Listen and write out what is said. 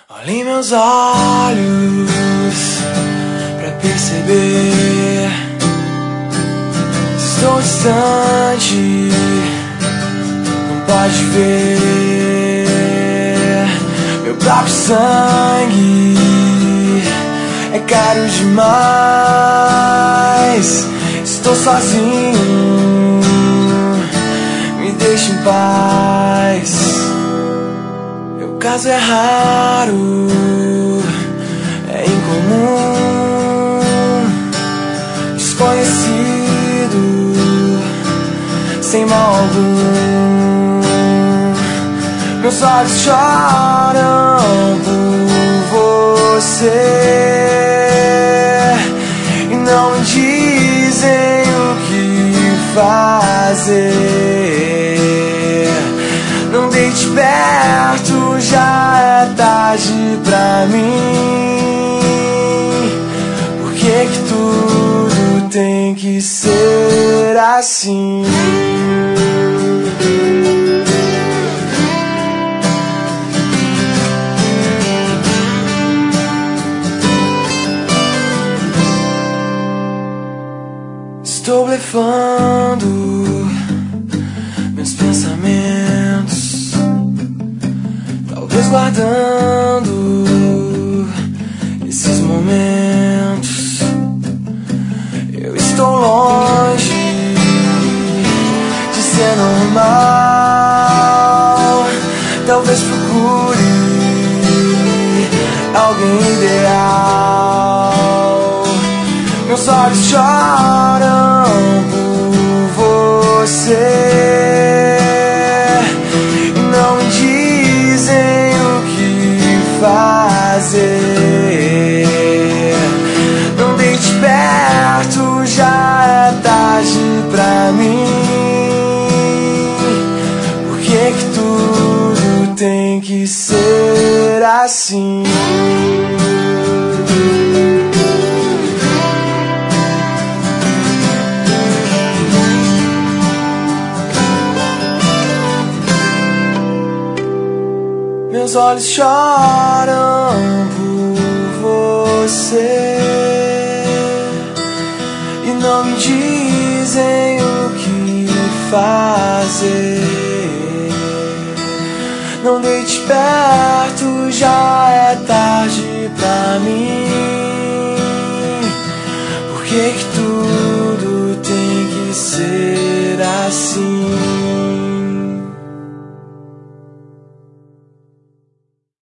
Olhe em meus olhos pra perceber se estou distante, não pode ver. Meu próprio sangue é caro demais. Estou sozinho, me deixe em paz. Meu caso é raro, é incomum, desconhecido, sem mal algum. Meus olhos choram por você e não me dizem o que fazer. Não deite perto, já é tarde pra mim. Por que que tudo tem que ser assim? Estou blefando meus pensamentos, talvez guardando esses momentos. Eu estou longe de ser normal, talvez procure alguém ideal. Meus olhos choram por você e não me dizem o que fazer. Não deite perto, já é tarde pra mim. Por que que tudo tem que ser assim? Meus olhos choram por você e não me dizem o que fazer. Não deite perto,